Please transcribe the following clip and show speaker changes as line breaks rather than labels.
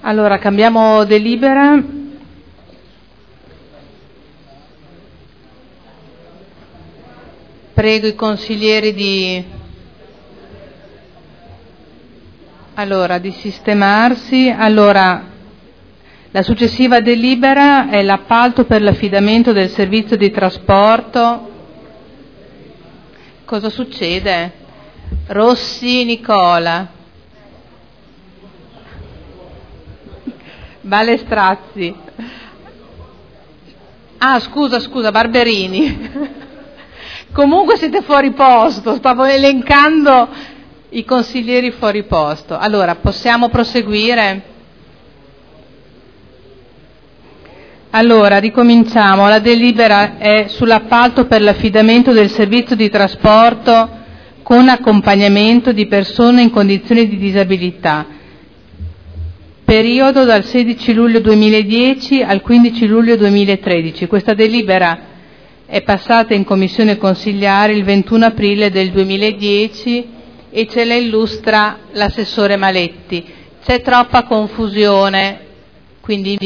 Allora, cambiamo delibera. Prego i consiglieri di sistemarsi. Allora, la successiva delibera è l'appalto per l'affidamento del servizio di trasporto. Cosa succede? Rossi Nicola. Balestrazzi. Ah, scusa, Barberini. Comunque siete fuori posto, stavo elencando i consiglieri fuori posto. Allora, possiamo proseguire? Allora, ricominciamo. La delibera è sull'appalto per l'affidamento del servizio di trasporto con accompagnamento di persone in condizioni di disabilità. Periodo dal 16 luglio 2010 al 15 luglio 2013. Questa delibera è passata in commissione consiliare il 21 aprile del 2010 e ce la illustra l'assessore Maletti. C'è troppa confusione, quindi